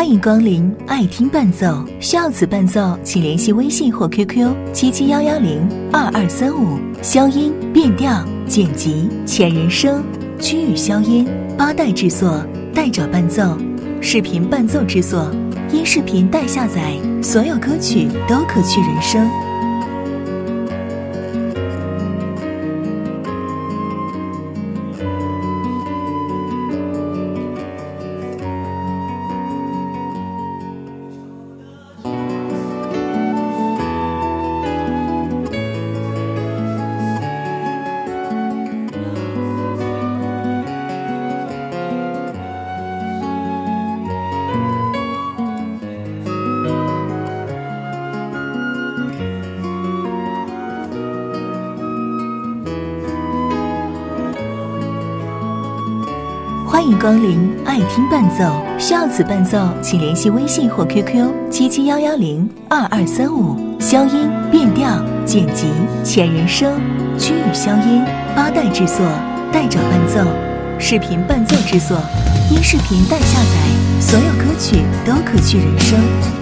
欢迎光临爱听伴奏，需要此伴奏请联系微信或 QQ 771102235，消音、变调、剪辑、前人声、区域消音，八代制作，代找伴奏，视频伴奏制作，音视频代下载，所有歌曲都可去人声。欢迎光临爱听伴奏，需要此伴奏请联系微信或 QQ 771102235，消音、变调、剪辑、前人声、区域消音，八代制作，代找伴奏，视频伴奏制作，音视频代下载，所有歌曲都可去人声。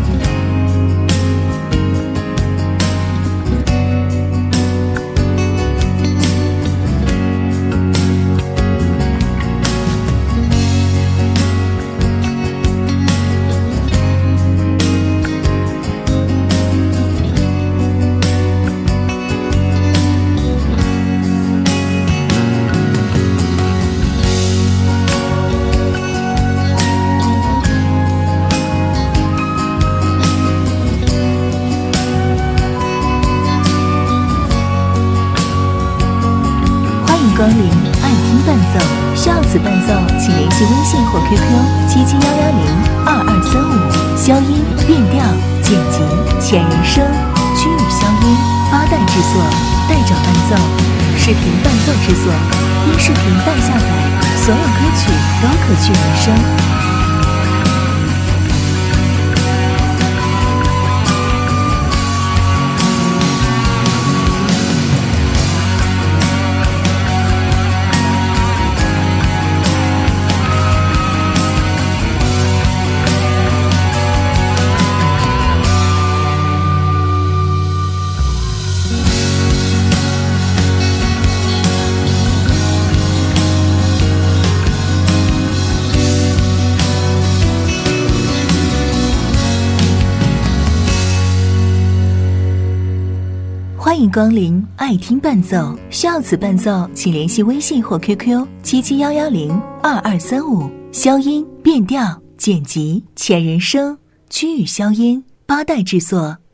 光临爱听伴奏，需要此伴奏请联系微信或 QQ 771102235，消音、变调、剪辑、前人声、区域消音，八代制作，代找伴奏，视频伴奏制作，音视频代下载，所有歌曲都可去人声。欢迎光临爱听伴奏，需要此伴奏请联系微信或 QQ 771102235，消音、变调、剪辑、前人声、区域消音，八代制作，